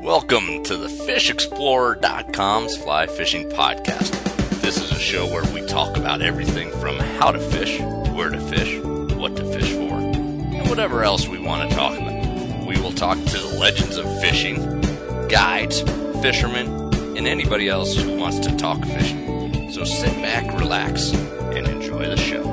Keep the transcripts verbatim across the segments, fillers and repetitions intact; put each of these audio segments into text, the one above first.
Welcome to the fish explorer dot com's Fly Fishing Podcast. This is a show where we talk about everything from how to fish, where to fish, what to fish for, and whatever else we want to talk about. We will talk to the legends of fishing, guides, fishermen, and anybody else who wants to talk fishing. So sit back, relax, and enjoy the show.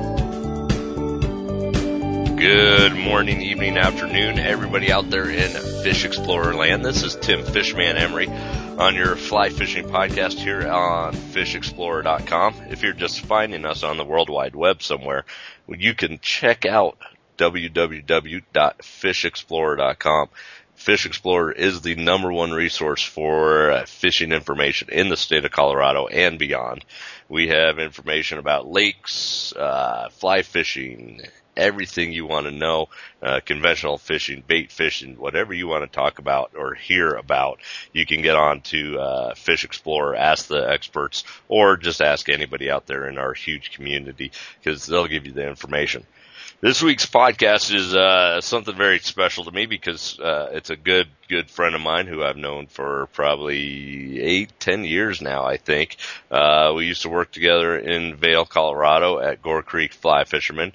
Good morning, evening, afternoon, everybody out there in Fish Explorer land. This is Tim Fishman Emery on your Fly Fishing Podcast here on fish explorer dot com. If you're just finding us on the World Wide Web somewhere, you can check out w w w dot fish explorer dot com. Fish Explorer is the number one resource for uh, fishing information in the state of Colorado and beyond. We have information about lakes, uh, fly fishing, everything you want to know, uh, conventional fishing, bait fishing, whatever you want to talk about or hear about, you can get on to uh, Fish Explorer, ask the experts, or just ask anybody out there in our huge community because they'll give you the information. This week's podcast is uh, something very special to me because uh, it's a good, good friend of mine who I've known for probably eight, ten years now, I think. Uh, we used to work together in Vail, Colorado at Gore Creek Fly Fishermen.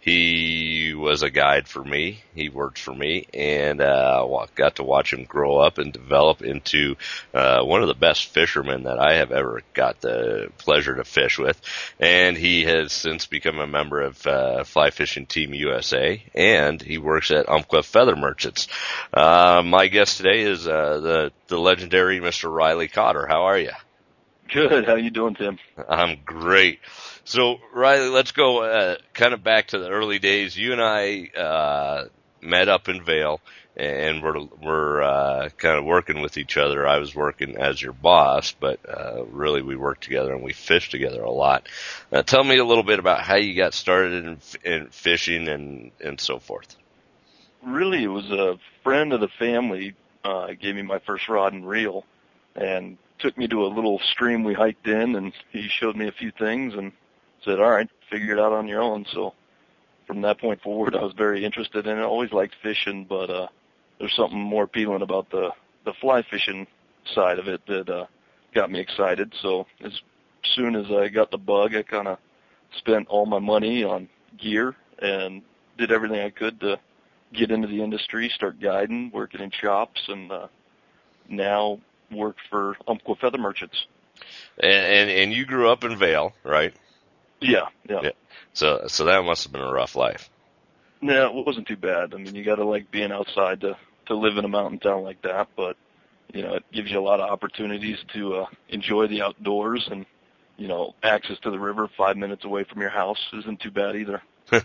He was a guide for me. He worked for me, and uh, got to watch him grow up and develop into uh, one of the best fishermen that I have ever got the pleasure to fish with. And he has since become a member of uh, Fly Fishing Team U S A, and he works at Umpqua Feather Merchants. Uh, my guest today is uh, the the legendary Mister Riley Cotter. How are you? Good. How you doing, Tim? I'm great. So, Riley, let's go uh, kind of back to the early days. You and I uh, met up in Vail, and we're, we're uh, kind of working with each other. I was working as your boss, but uh, really we worked together and we fished together a lot. Uh, tell me a little bit about how you got started in, in fishing and, and so forth. Really, it was a friend of the family uh, gave me my first rod and reel and took me to a little stream we hiked in, and he showed me a few things and said, all right, figure it out on your own. So from that point forward, I was very interested in it. I always liked fishing, but uh, there's something more appealing about the, the fly fishing side of it that uh, got me excited. So as soon as I got the bug, I kind of spent all my money on gear and did everything I could to get into the industry, start guiding, working in shops, and uh, now work for Umpqua Feather Merchants. And, and and you grew up in Vail, right? Yeah, yeah. Yeah. So so that must have been a rough life. No, it wasn't too bad. I mean, you got to like being outside to to live in a mountain town like that, but you know, it gives you a lot of opportunities to uh, enjoy the outdoors, and you know, access to the river five minutes away from your house isn't too bad either.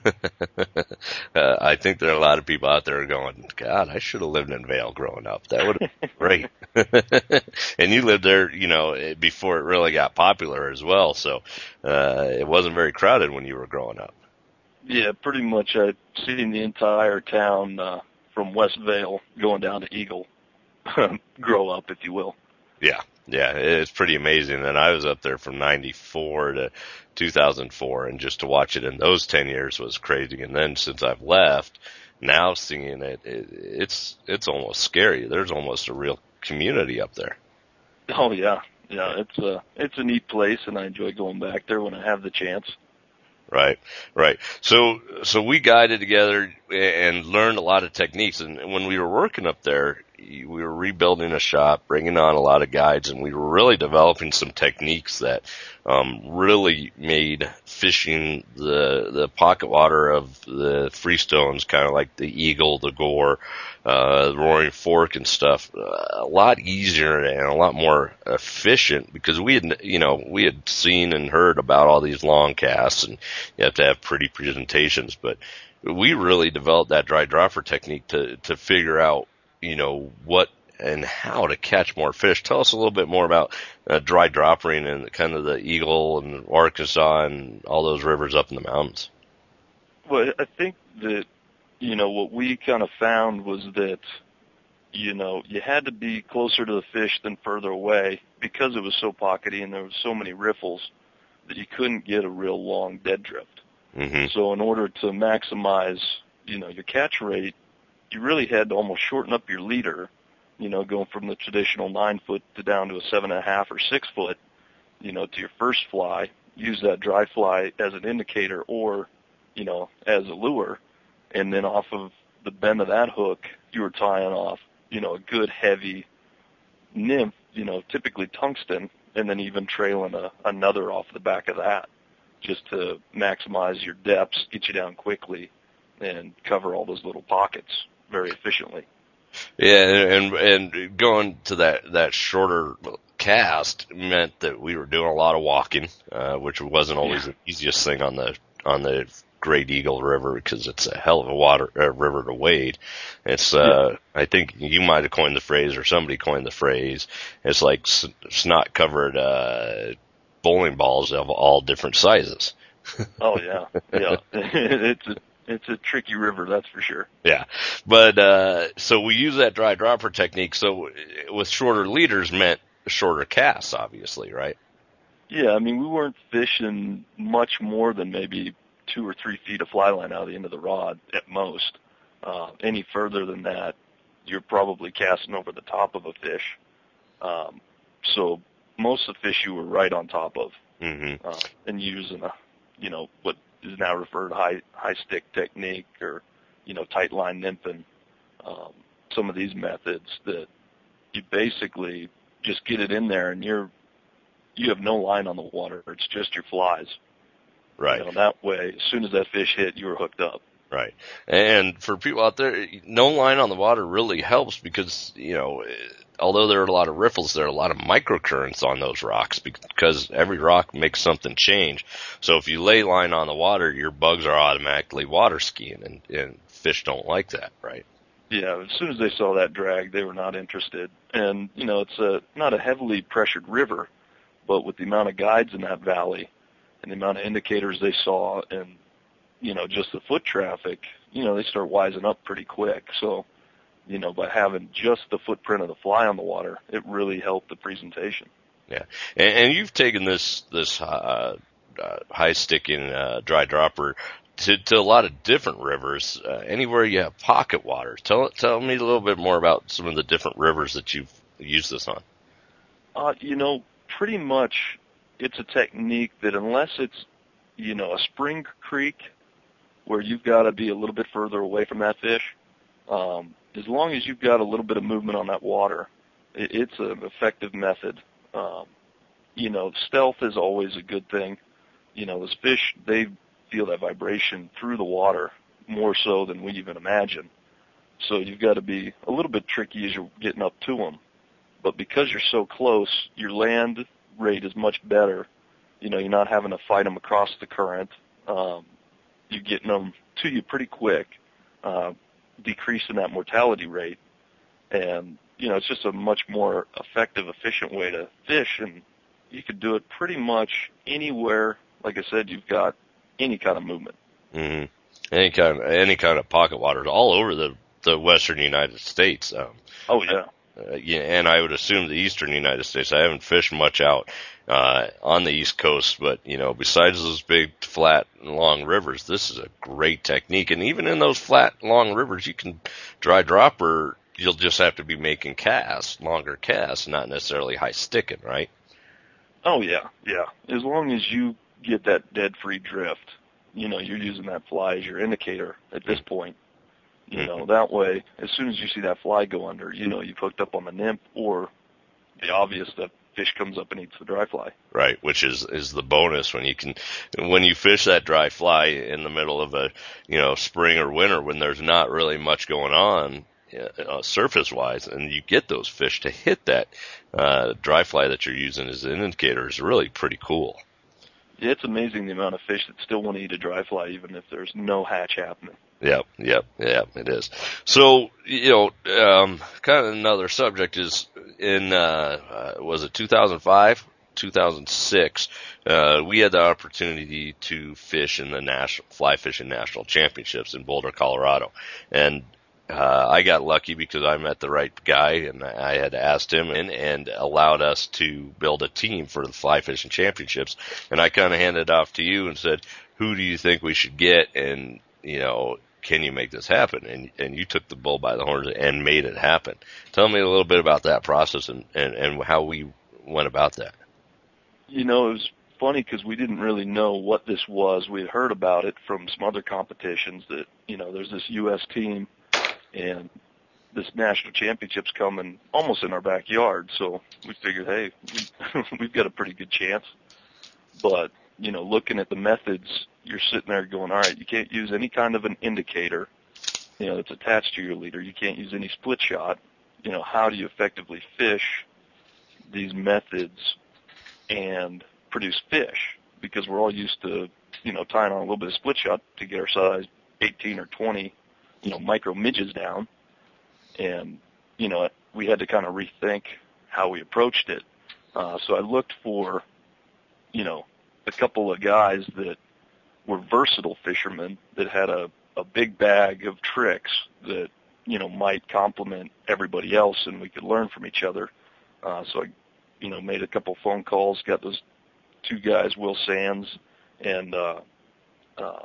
uh, I think there are a lot of people out there going, God, I should have lived in Vail growing up. That would have been great. And you lived there, you know, before it really got popular as well. So, uh, it wasn't very crowded when you were growing up. Yeah, pretty much. I'd seen the entire town, uh, from West Vail going down to Eagle grow up, if you will. Yeah. Yeah, it's pretty amazing. And I was up there from ninety-four to two thousand four, and just to watch it in those ten years was crazy. And then since I've left, now seeing it, it it's it's almost scary. There's almost a real community up there. Oh yeah, yeah. It's a it's a neat place, and I enjoy going back there when I have the chance. Right, right. So, so we guided together and learned a lot of techniques. And when we were working up there, we were rebuilding a shop, bringing on a lot of guides, and we were really developing some techniques that um, really made fishing the the pocket water of the freestones, kind of like the Eagle, the Gore, uh, the Roaring Fork and stuff, uh, a lot easier and a lot more efficient because we had, you know, we had seen and heard about all these long casts, and you have to have pretty presentations, but we really developed that dry dropper technique to to figure out, you know, what and how to catch more fish. Tell us a little bit more about uh, dry dropping and kind of the Eagle and Arkansas and all those rivers up in the mountains. Well, I think that, you know, what we kind of found was that, you know, you had to be closer to the fish than further away because it was so pockety and there were so many riffles that you couldn't get a real long dead drift. Mm-hmm. So in order to maximize, you know, your catch rate, you really had to almost shorten up your leader, you know, going from the traditional nine foot to down to a seven and a half or six foot, you know, to your first fly, use that dry fly as an indicator or, you know, as a lure. And then off of the bend of that hook, you were tying off, you know, a good heavy nymph, you know, typically tungsten, and then even trailing a, another off the back of that just to maximize your depths, get you down quickly, and cover all those little pockets very efficiently. Yeah, and and going to that, that shorter cast meant that we were doing a lot of walking, uh, which wasn't always yeah. the easiest thing on the on the Great Eagle River because it's a hell of a water uh, river to wade. It's uh, yeah. I think you might have coined the phrase, or somebody coined the phrase. It's like snot covered uh, bowling balls of all different sizes. Oh yeah, yeah. it's a it's a tricky river, that's for sure. Yeah, but uh, so we use that dry dropper technique. So with shorter leaders meant shorter casts, obviously, right? Yeah, I mean we weren't fishing much more than maybe two or three feet of fly line out of the end of the rod at most. Uh, any further than that, you're probably casting over the top of a fish. Um, so most of the fish you were right on top of, mm-hmm. uh, and using a, you know, what is now referred to high high stick technique or, you know, tight line nymphing. Um, some of these methods that you basically just get it in there and you're you have no line on the water. It's just your flies. Right. You know, that way, as soon as that fish hit, you were hooked up. Right. And for people out there, no line on the water really helps because, you know, although there are a lot of riffles, there are a lot of microcurrents on those rocks because every rock makes something change. So if you lay line on the water, your bugs are automatically water skiing, and, and fish don't like that, right? Yeah, as soon as they saw that drag, they were not interested. And, you know, it's a not a heavily pressured river, but with the amount of guides in that valley, and the amount of indicators they saw and, you know, just the foot traffic, you know, they start wising up pretty quick. So, you know, by having just the footprint of the fly on the water, it really helped the presentation. Yeah. And, and you've taken this, this, uh, uh high sticking, uh, dry dropper to, to a lot of different rivers, uh, anywhere you have pocket water. Tell, tell me a little bit more about some of the different rivers that you've used this on. Uh, you know, pretty much, it's a technique that unless it's, you know, a spring creek where you've got to be a little bit further away from that fish, um, as long as you've got a little bit of movement on that water, it, it's an effective method. Um, you know, stealth is always a good thing. You know, those fish, they feel that vibration through the water more so than we even imagine. So you've got to be a little bit tricky as you're getting up to them. But because you're so close, your land rate is much better. You know, you're not having to fight them across the current. Um, you're getting them to you pretty quick, uh, decreasing that mortality rate. And, you know, it's just a much more effective, efficient way to fish. And you could do it pretty much anywhere. Like I said, you've got any kind of movement. Mm-hmm. Any kind of, any kind of pocket waters all over the, the western United States. Um, oh, yeah. Uh, yeah, and I would assume the eastern United States. I haven't fished much out uh on the East Coast, but, you know, besides those big, flat, long rivers, this is a great technique. And even in those flat, long rivers, you can dry dropper. You'll just have to be making casts, longer casts, not necessarily high sticking, right? Oh, yeah, yeah. As long as you get that dead-free drift, you know, you're using that fly as your indicator at this point. You know, that way, as soon as you see that fly go under, you know you've hooked up on the nymph, or the obvious that fish comes up and eats the dry fly. Right, which is is the bonus when you can when you fish that dry fly in the middle of a, you know, spring or winter when there's not really much going on uh, surface wise, and you get those fish to hit that uh, dry fly that you're using as an indicator is really pretty cool. Yeah, it's amazing the amount of fish that still want to eat a dry fly even if there's no hatch happening. Yep, yep, yep, it is. So, you know, um, kind of another subject is in, uh, uh was it two thousand five, two thousand six, uh, we had the opportunity to fish in the national, fly fishing national championships in Boulder, Colorado. And, uh, I got lucky because I met the right guy and I had asked him and, and allowed us to build a team for the fly fishing championships. And I kind of handed it off to you and said, who do you think we should get? And, you know, can you make this happen? And and you took the bull by the horns and made it happen. Tell me a little bit about that process and, and, and how we went about that. You know, it was funny because we didn't really know what this was. We had heard about it from some other competitions that, you know, there's this U S team and this national championship's coming almost in our backyard. So we figured, hey, we've got a pretty good chance. But, you know, looking at the methods, you're sitting there going, all right, you can't use any kind of an indicator, you know, that's attached to your leader. You can't use any split shot. You know, how do you effectively fish these methods and produce fish? Because we're all used to, you know, tying on a little bit of split shot to get our size eighteen or twenty, you know, micro midges down. And, you know, we had to kind of rethink how we approached it. Uh, so I looked for, you know, a couple of guys that were versatile fishermen that had a, a big bag of tricks that, you know, might complement everybody else and we could learn from each other. Uh, so I, you know, made a couple phone calls, got those two guys, Will Sands and, uh, uh,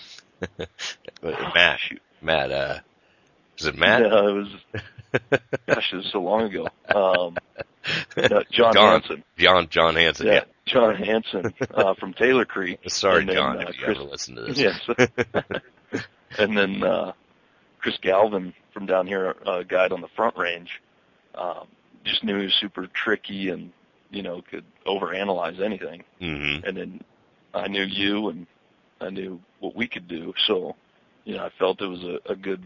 Matt, shoot. Matt, uh, is it Matt? Yeah, it was, gosh, it was so long ago. Um, uh, John John, Hansen. John, John Hansen, yeah. yeah. John Hansen, uh, from Taylor Creek. Sorry, then, John, uh, if you Chris, ever listen to this. Yes. And then, uh, Chris Galvin from down here, a uh, guide on the Front Range, um, just knew he was super tricky and, you know, could overanalyze anything. Mm-hmm. And then I knew you and I knew what we could do. So, you know, I felt it was a, a good,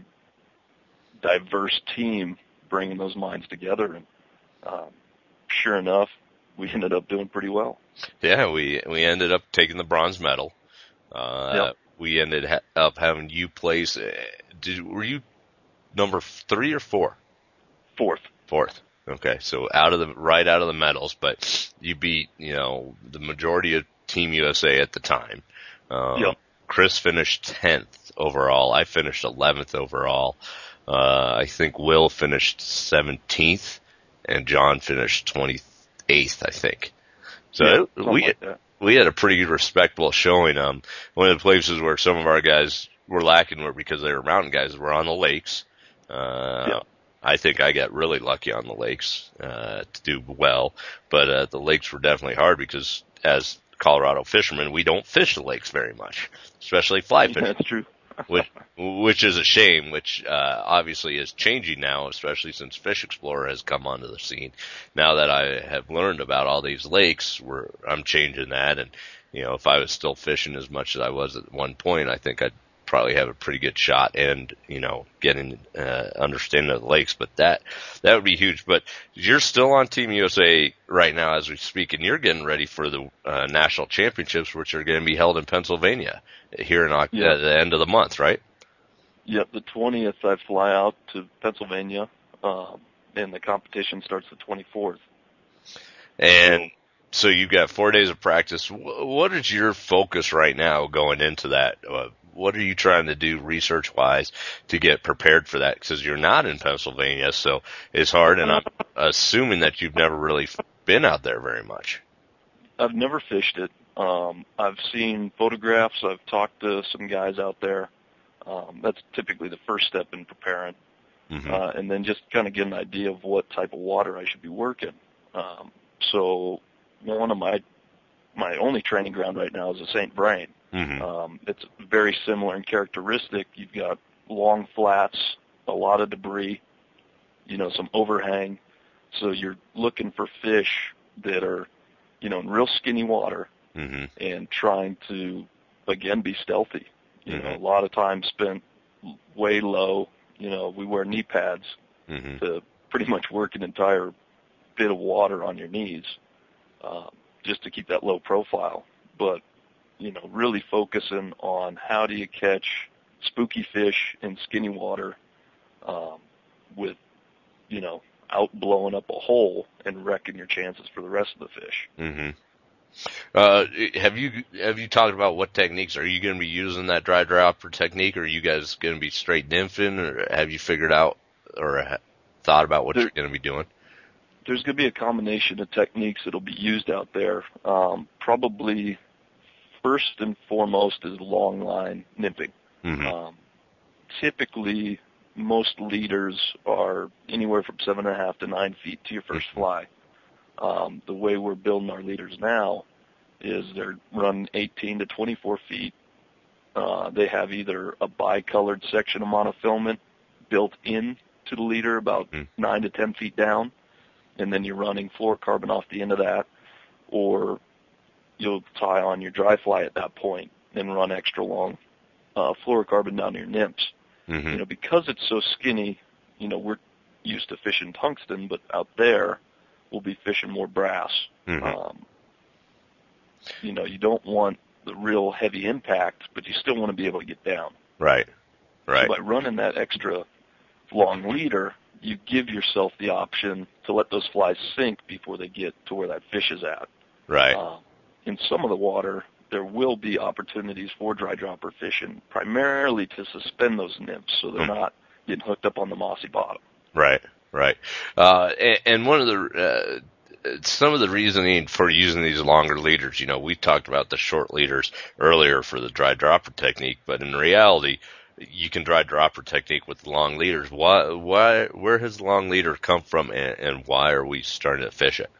diverse team bringing those minds together. And um, sure enough, we ended up doing pretty well. Yeah, we we ended up taking the bronze medal. Uh, yep. We ended ha- up having you place. Uh, did were you number three or four? Fourth. Fourth. Okay, so out of the right out of the medals, but you beat you know the majority of Team U S A at the time. Um, yep. Chris finished tenth overall. I finished eleventh overall. Uh, I think Will finished seventeenth, and John finished twenty-eighth, I think. So yeah, we like that. we had a pretty respectable showing. Um, one of the places where some of our guys were lacking were because they were mountain guys were on the lakes. Uh, yeah. I think I got really lucky on the lakes uh, to do well, but uh, the lakes were definitely hard because as Colorado fishermen, we don't fish the lakes very much, especially fly fishing. Yeah, that's true. which, which is a shame, which uh, obviously is changing now, especially since Fish Explorer has come onto the scene. Now that I have learned about all these lakes, we're, I'm changing that. And, you know, if I was still fishing as much as I was at one point, I think I'd probably have a pretty good shot and, you know, getting uh, understanding of the lakes. But that that would be huge. But you're still on Team U S A right now as we speak, and you're getting ready for the uh, national championships, which are going to be held in Pennsylvania here in uh, yeah. at the end of the month, right? Yep, the twentieth I fly out to Pennsylvania, um, and the competition starts the twenty-fourth. And so you've got four days of practice. What is your focus right now going into that? Uh, what are you trying to do research-wise to get prepared for that? Because you're not in Pennsylvania, so it's hard, and I'm assuming that you've never really been out there very much. I've never fished it. Um, I've seen photographs. I've talked to some guys out there. Um, that's typically the first step in preparing. Mm-hmm. Uh, and then just kind of get an idea of what type of water I should be working. Um, so one of my my only training ground right now is the Saint Vrain. Mm-hmm. Um, it's very similar in characteristic. You've got long flats, a lot of debris, you know, some overhang. So you're looking for fish that are, you know, in real skinny water, mm-hmm. and trying to, again, be stealthy. You mm-hmm. know, a lot of time spent way low. You know, we wear knee pads mm-hmm. to pretty much work an entire bit of water on your knees, uh, just to keep that low profile. But, you know, really focusing on how do you catch spooky fish in skinny water, um, with, you know, out blowing up a hole and wrecking your chances for the rest of the fish. Mm-hmm. Uh, have you have you talked about what techniques are you going to be using that dry dropper technique, or are you guys going to be straight nymphing, or have you figured out or thought about what there, you're going to be doing? There's going to be a combination of techniques that'll be used out there. Um, probably first and foremost is long line nymphing. Mm-hmm. Um, typically most leaders are anywhere from seven and a half to nine feet to your first fly. Um, the way we're building our leaders now is they're run eighteen to twenty-four feet. Uh, they have either a bicolored section of monofilament built in to the leader about mm. nine to ten feet down, and then you're running fluorocarbon off the end of that, or you'll tie on your dry fly at that point and run extra long uh, fluorocarbon down to your nymphs. Mm-hmm. You know, because it's so skinny, you know, we're used to fishing tungsten, but out there we'll be fishing more brass. Mm-hmm. Um, you know, you don't want the real heavy impact, but you still want to be able to get down. Right, right. So by running that extra long leader, you give yourself the option to let those flies sink before they get to where that fish is at. Right. Uh, in some of the water, there will be opportunities for dry dropper fishing, primarily to suspend those nymphs so they're mm. not getting hooked up on the mossy bottom. Right, right. Uh, and, and one of the, uh, some of the reasoning for using these longer leaders, you know, we talked about the short leaders earlier for the dry dropper technique, but in reality, you can dry dropper technique with long leaders. Why, why, where has the long leader come from, and, and why are we starting to fish it?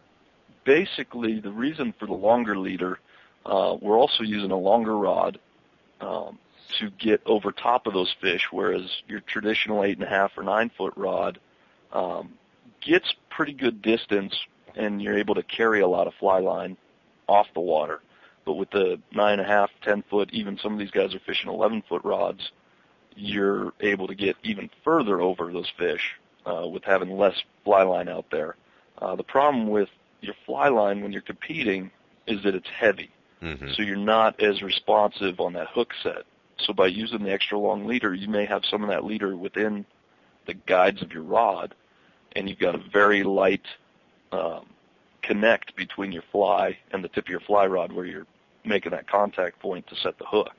Basically, the reason for the longer leader, uh, we're also using a longer rod um, to get over top of those fish, whereas your traditional eight and a half or nine foot rod um, gets pretty good distance, and you're able to carry a lot of fly line off the water. But with the nine and a half, ten foot, even some of these guys are fishing eleven foot rods, you're able to get even further over those fish uh, with having less fly line out there. Uh, the problem with your fly line when you're competing is that it's heavy. Mm-hmm. So you're not as responsive on that hook set. So by using the extra long leader, you may have some of that leader within the guides of your rod, and you've got a very light um, connect between your fly and the tip of your fly rod where you're making that contact point to set the hook.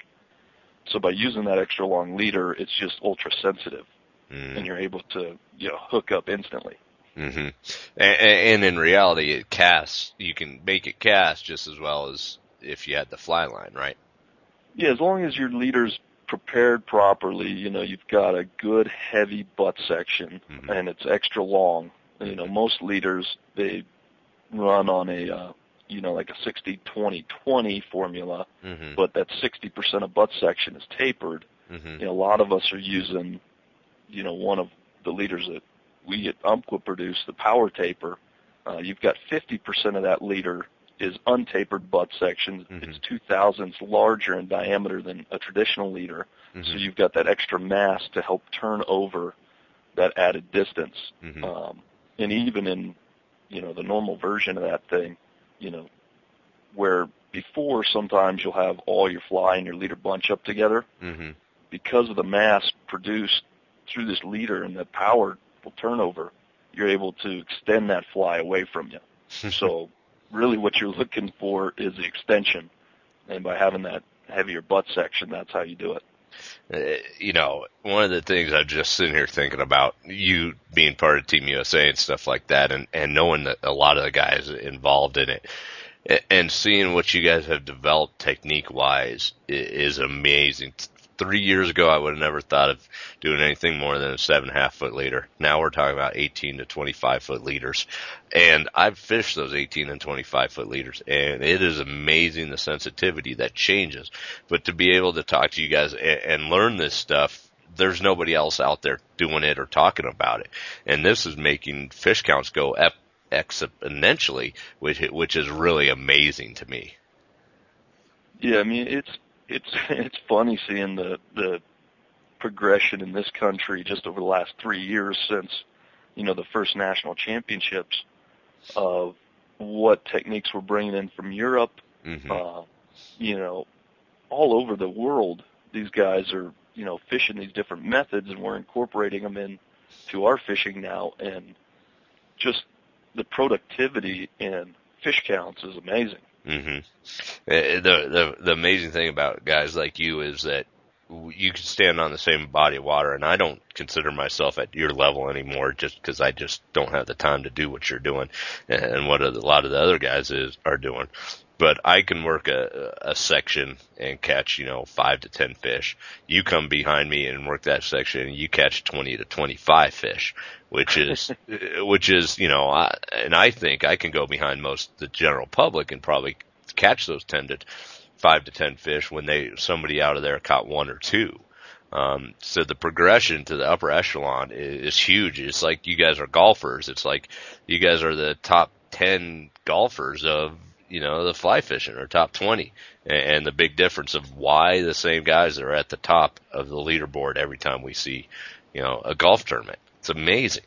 So by using that extra long leader, it's just ultra sensitive, mm. and you're able to, you know, hook up instantly. Mm-hmm. And, and in reality, it casts. You can make it cast just as well as if you had the fly line, right? Yeah, as long as your leader's prepared properly, you know, you've got a good heavy butt section, mm-hmm. and it's extra long. You know, most leaders, they run on a, uh, you know, like a sixty twenty twenty formula, mm-hmm. but that sixty percent of butt section is tapered. Mm-hmm. You know, a lot of us are using, you know, one of the leaders that we at Umpqua produce, the power taper. Uh, you've got fifty percent of that leader is untapered butt section. Mm-hmm. It's two thousandths larger in diameter than a traditional leader. Mm-hmm. So you've got that extra mass to help turn over that added distance. Mm-hmm. Um, and even in, you know, the normal version of that thing, you know, where before sometimes you'll have all your fly and your leader bunch up together, mm-hmm. because of the mass produced through this leader and the power turnover, you're able to extend that fly away from you. So really what you're looking for is the extension, and by having that heavier butt section, that's how you do it. Uh, you know, one of the things I'm just sitting here thinking about, you being part of Team U S A and stuff like that, and, and knowing that a lot of the guys involved in it, and seeing what you guys have developed technique-wise is amazing. Three years ago, I would have never thought of doing anything more than a seven and a half foot leader. Now we're talking about eighteen to twenty-five foot leaders. And I've fished those eighteen and twenty-five foot leaders, and it is amazing the sensitivity that changes. But to be able to talk to you guys and, and learn this stuff, there's nobody else out there doing it or talking about it. And this is making fish counts go ep- exponentially, which, which is really amazing to me. Yeah, I mean, it's, It's it's funny seeing the the progression in this country just over the last three years since, you know, the first national championships, of what techniques we're bringing in from Europe, mm-hmm. uh, you know, all over the world. These guys are, you know, fishing these different methods, and we're incorporating them in to our fishing now, and just the productivity in fish counts is amazing. Mm-hmm. The, the, the amazing thing about guys like you is that you can stand on the same body of water, and I don't consider myself at your level anymore just because I just don't have the time to do what you're doing and what a lot of the other guys is, are doing. but I can work a, a section and catch, you know, five to ten fish. You come behind me and work that section and you catch twenty to twenty-five fish, which is, which is, you know, I, and I think I can go behind most the general public and probably catch those ten to five to ten fish when they, somebody out of there caught one or two. Um, so the progression to the upper echelon is, is huge. It's like you guys are golfers. It's like you guys are the top ten golfers of, you know, the fly fishing, or top twenty. And the big difference of why the same guys are at the top of the leaderboard every time we see, you know, a golf tournament. It's amazing.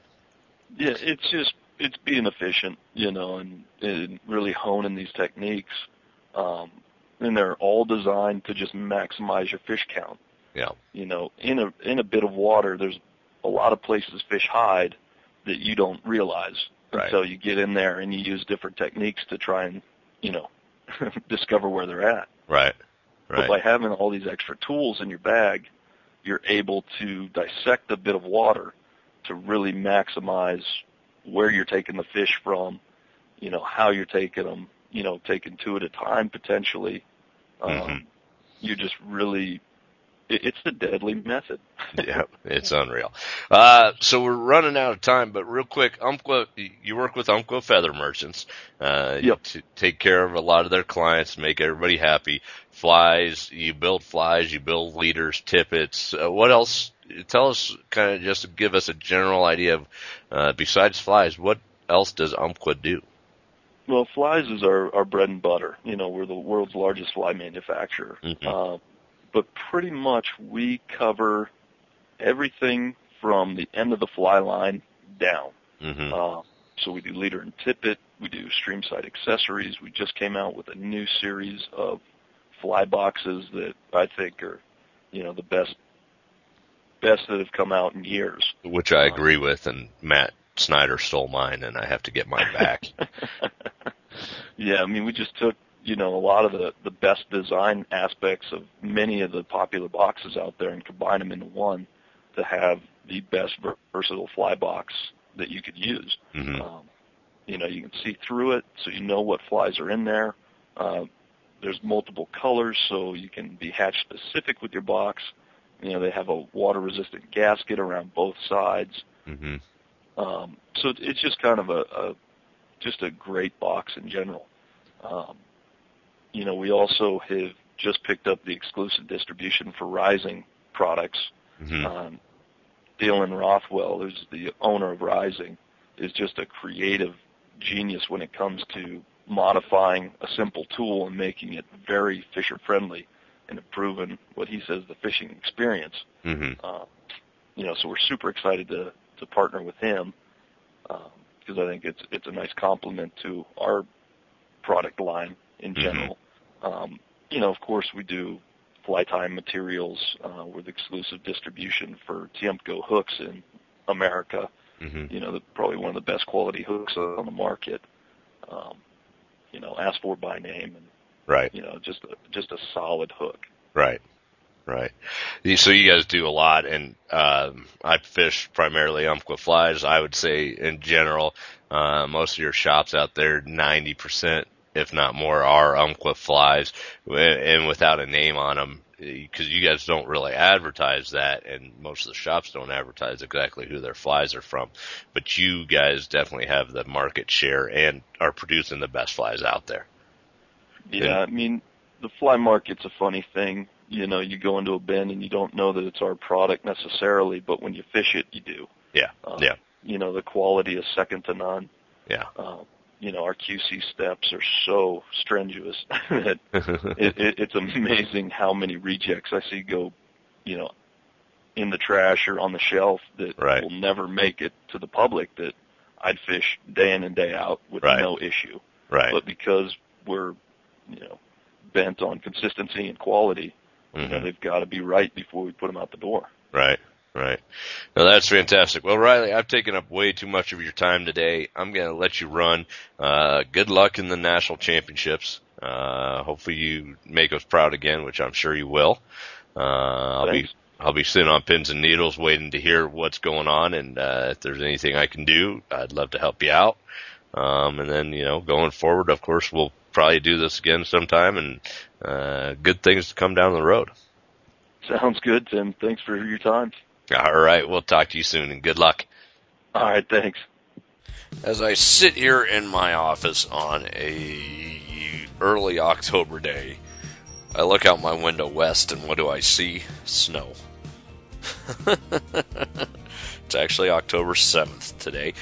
Yeah, it's just, it's being efficient, you know, and, and really honing these techniques. Um, and they're all designed to just maximize your fish count. Yeah. You know, in a in a bit of water, there's a lot of places fish hide that you don't realize right. until you get in there and you use different techniques to try and, you know, discover where they're at. Right. Right. But by having all these extra tools in your bag, you're able to dissect a bit of water to really maximize where you're taking the fish from, you know, how you're taking them, you know, taking two at a time potentially. Um, mm-hmm. You just really... It's the deadly method. Yeah, it's unreal. Uh, so we're running out of time, but real quick, Umpqua, you work with Umpqua Feather Merchants, uh, yep. to take care of a lot of their clients, make everybody happy. Flies, you build flies, you build leaders, tippets. Uh, what else? Tell us, kind of just to give us a general idea of, uh, besides flies, what else does Umpqua do? Well, flies is our, our bread and butter. You know, we're the world's largest fly manufacturer. Mm-hmm. Uh, But pretty much we cover everything from the end of the fly line down. Mm-hmm. Uh, so we do leader and tippet. We do streamside accessories. We just came out with a new series of fly boxes that I think are, you know, the best best that have come out in years. Which I agree um, with, and Matt Snyder stole mine, and I have to get mine back. Yeah, I mean, we just took, you know, a lot of the, the best design aspects of many of the popular boxes out there and combine them into one to have the best versatile fly box that you could use. Mm-hmm. Um, you know, you can see through it, so you know what flies are in there. Uh, there's multiple colors, so you can be hatch specific with your box. You know, they have a water-resistant gasket around both sides. Mm-hmm. Um, so it's just kind of a, a just a great box in general. Um, You know, we also have just picked up the exclusive distribution for Rising products. Mm-hmm. Um, Dylan Rothwell, who's the owner of Rising, is just a creative genius when it comes to modifying a simple tool and making it very fisher-friendly and improving what he says the fishing experience. Mm-hmm. Uh, you know, so we're super excited to, to partner with him because um, I think it's it's a nice complement to our product line in general. Mm-hmm. Um, you know, of course, we do fly time materials uh, with exclusive distribution for Tiemco hooks in America. Mm-hmm. You know, the, probably one of the best quality hooks on the market. Um, you know, asked for by name, and right. You know, just a, just a solid hook. Right. Right. So you guys do a lot, and um, I fish primarily Umpqua flies. I would say, in general, uh, most of your shops out there, ninety percent, if not more, are Umpqua flies, and without a name on them, because you guys don't really advertise that, and most of the shops don't advertise exactly who their flies are from. But you guys definitely have the market share and are producing the best flies out there. Yeah, I mean, the fly market's a funny thing. You know, you go into a bin and you don't know that it's our product necessarily, but when you fish it, you do. Yeah, um, yeah. You know, the quality is second to none. Yeah. Um, you know, our Q C steps are so strenuous that it, it, it's amazing how many rejects I see go, you know, in the trash or on the shelf that right. will never make it to the public that I'd fish day in and day out with right. no issue. Right. But because we're, you know, bent on consistency and quality, mm-hmm. you know, they've got to be right before we put them out the door. Right. Right. Well, that's fantastic. Well, Riley, I've taken up way too much of your time today. I'm going to let you run. Uh, good luck in the national championships. Uh, hopefully you make us proud again, which I'm sure you will. Uh, I'll Thanks. be, I'll be sitting on pins and needles waiting to hear what's going on. And, uh, if there's anything I can do, I'd love to help you out. Um, and then, you know, going forward, of course, we'll probably do this again sometime, and uh, good things to come down the road. Sounds good, Tim. Thanks for your time. All right. We'll talk to you soon, and good luck. All right. Thanks. As I sit here in my office on a early October day, I look out my window west, and what do I see? Snow. It's actually October seventh today,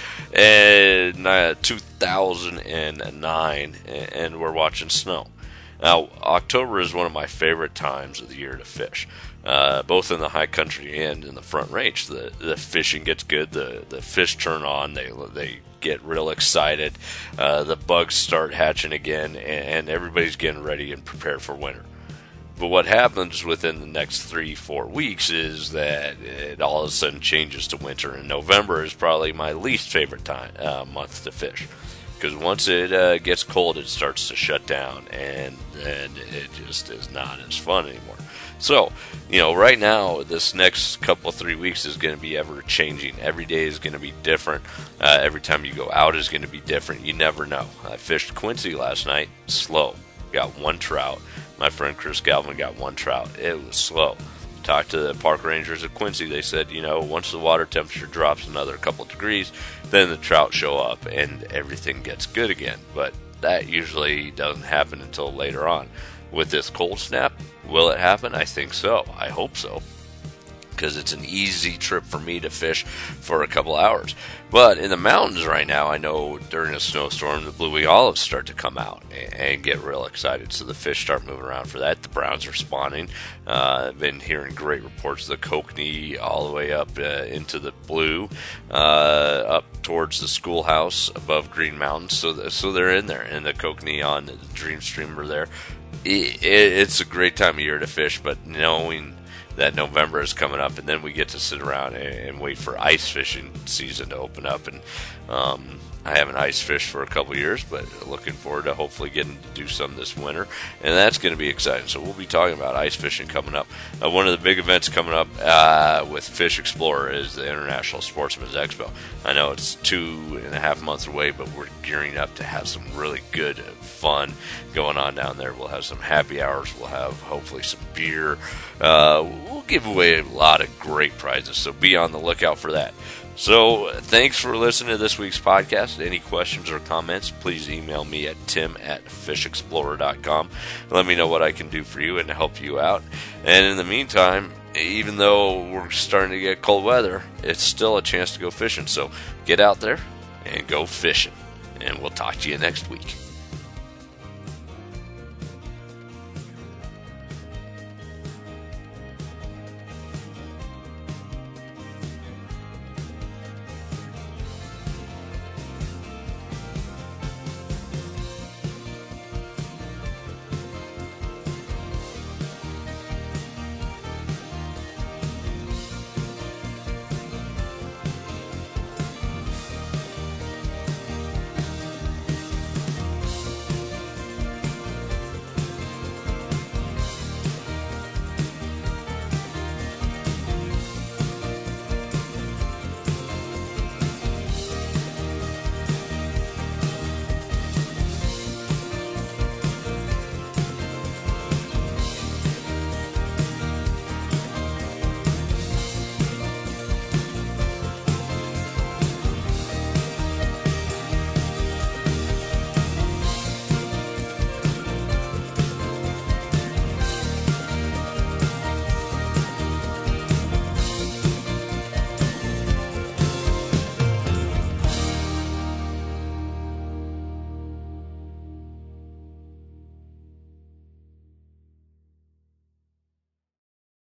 and uh, two thousand nine, and we're watching snow. Now, October is one of my favorite times of the year to fish, uh, both in the high country and in the front range. The the fishing gets good, the, the fish turn on, they they get real excited, uh, the bugs start hatching again, and everybody's getting ready and prepared for winter. But what happens within the next three, four weeks is that it all of a sudden changes to winter, and November is probably my least favorite time uh, month to fish. Because once it uh, gets cold, it starts to shut down, and and it just is not as fun anymore. So, you know, right now, this next couple, three weeks is going to be ever-changing. Every day is going to be different. Uh, every time you go out is going to be different. You never know. I fished Quincy last night, slow. Got one trout. My friend Chris Galvin got one trout. It was slow. Talked to the park rangers at Quincy. They said, you know, once the water temperature drops another couple degrees, then the trout show up and everything gets good again. But that usually doesn't happen until later on. With this cold snap, will it happen? I think so. I hope so. Because it's an easy trip for me to fish for a couple hours. But in the mountains right now, I know during a snowstorm, the blue wing olives start to come out and get real excited. So the fish start moving around for that. The browns are spawning. Uh, I've been hearing great reports of the kokanee all the way up uh, into the blue, uh, up towards the schoolhouse above Green Mountain. So, the, so they're in there. And the kokanee on the Dream Streamer there. It, it, it's a great time of year to fish, but knowing that November is coming up, and then we get to sit around and, and wait for ice fishing season to open up. And um, I haven't ice fished for a couple years, but looking forward to hopefully getting to do some this winter, and that's going to be exciting. So we'll be talking about ice fishing coming up. Uh, one of the big events coming up uh, with Fish Explorer is the International Sportsman's Expo. I know it's two and a half months away, but we're gearing up to have some really good fun going on down there. We'll have some happy hours. We'll have hopefully some beer. Uh, we'll give away a lot of great prizes, so be on the lookout for that. So thanks for listening to this week's podcast. Any questions or comments, please email me at tim at fish explorer dot com. Let me know what I can do for you and to help you out. And in the meantime, even though we're starting to get cold weather, it's still a chance to go fishing. So get out there and go fishing. And we'll talk to you next week.